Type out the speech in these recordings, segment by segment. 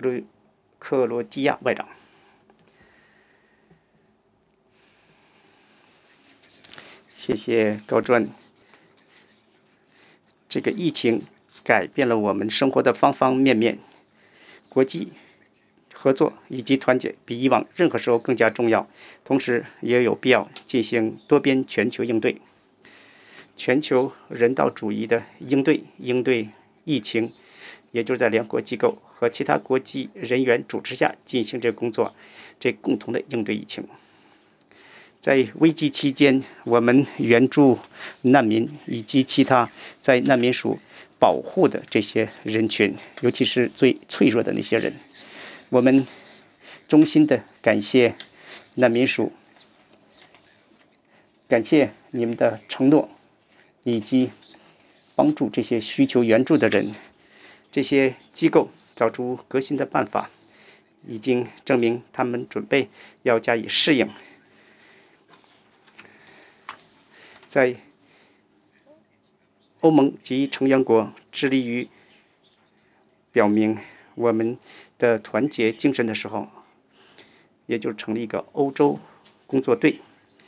克罗地亚外长。谢谢高专。这个疫情改变了我们生活的方方面面，国际合作以及团结比以往任何时候更加重要，同时也有必要进行多边全球应对。全球人道主义的应对疫情，也就是在联合国机构和其他国际人员主持下进行这个工作，这共同的应对疫情。在危机期间，我们援助难民以及其他在难民署保护的这些人群，尤其是最脆弱的那些人。我们衷心的感谢难民署，感谢你们的承诺，以及帮助这些需求援助的人。这些机构找出革新的办法，已经证明他们准备要加以适应。在欧盟及成员国致力于表明我们的团结精神的时候，也就成立一个欧洲工作队。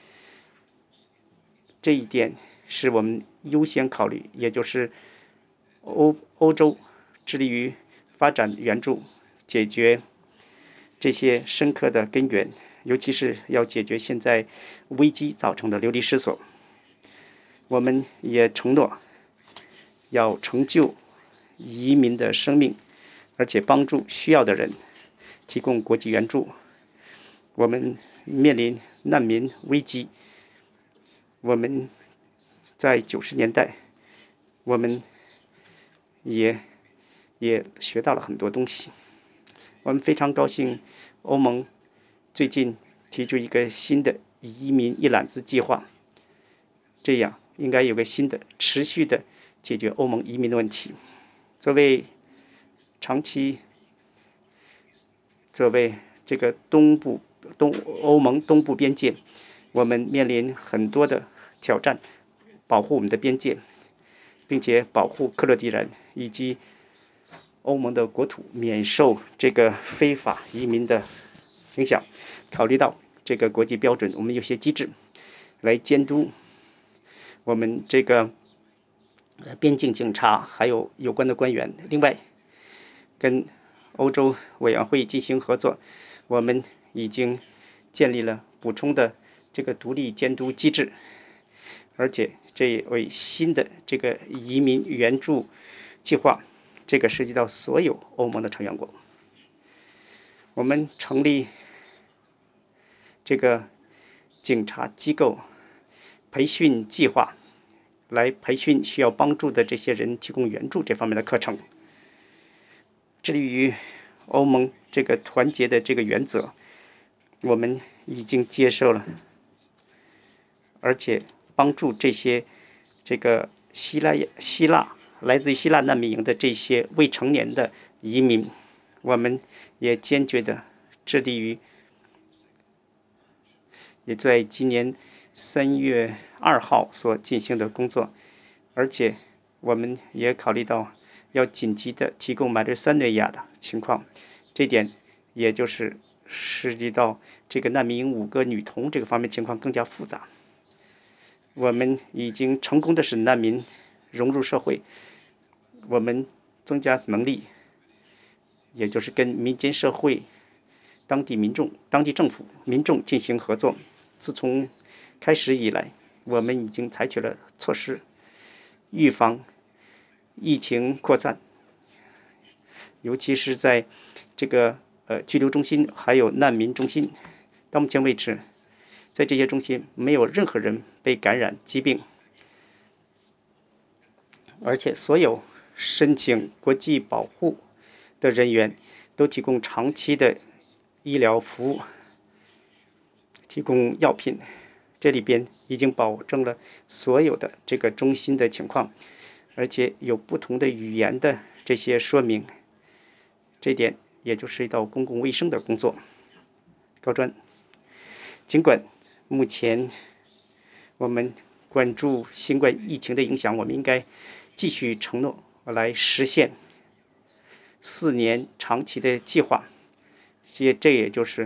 这一点是我们优先考虑，也就是欧洲致力于发展援助，解决这些深刻的根源，尤其是要解决现在危机造成的流离失所。我们也承诺要成就移民的生命，而且帮助需要的人，提供国际援助。我们面临难民危机，我们在90年代，我们也学到了很多东西。我们非常高兴，欧盟最近提出一个新的移民一揽子计划，这样应该有个新的持续的解决欧盟移民的问题。作为这个欧盟东部边界，我们面临很多的挑战，保护我们的边界，并且保护克罗地亚人以及欧盟的国土免受这个非法移民的影响。考虑到这个国际标准，我们有些机制来监督我们这个边境警察还有有关的官员。另外，跟欧洲委员会进行合作，我们已经建立了补充的这个独立监督机制，而且这为新的这个移民援助计划，这个涉及到所有欧盟的成员国。我们成立这个警察机构培训计划，来培训需要帮助的这些人，提供援助这方面的课程。致力于欧盟这个团结的这个原则，我们已经接受了，而且帮助这些这个来自于希腊难民营的这些未成年的移民，我们也坚决的致力于，也在今年3月2号所进行的工作，而且我们也考虑到要紧急的提供马里桑内亚的情况，这点也就是涉及到这个难民营5个女童这个方面情况更加复杂。我们已经成功的使难民融入社会，我们增加能力，也就是跟民间社会、当地民众、当地政府、民众进行合作。自从开始以来，我们已经采取了措施，预防疫情扩散，尤其是在这个拘留中心还有难民中心。到目前为止，在这些中心没有任何人被感染疾病，而且所有申请国际保护的人员都提供长期的医疗服务，提供药品。这里边已经保证了所有的这个中心的情况，而且有不同的语言的这些说明。这点也就涉及到公共卫生的工作。高专，尽管目前我们关注新冠疫情的影响，我们应该继续承诺来实现 4年长期的计划，这也就是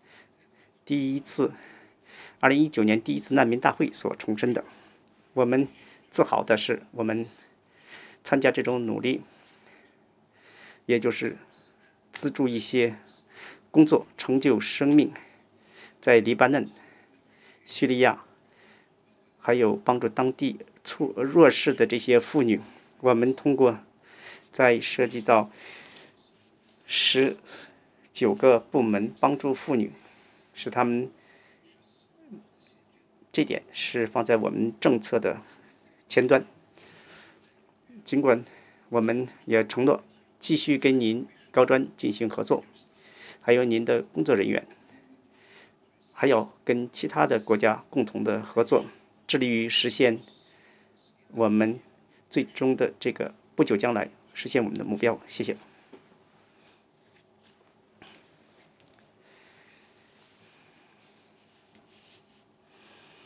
2019年第一次难民大会所重申的。我们自豪的是，我们参加这种努力，也就是资助一些工作，成就生命，在黎巴嫩、叙利亚，还有帮助当地弱势的这些妇女。我们通过在涉及到19个部门帮助妇女，使他们这点是放在我们政策的前端。尽管我们也承诺继续跟您高专进行合作，还有您的工作人员，还要跟其他的国家共同的合作，致力于实现我们最终的这个不久将来实现我们的目标。谢谢。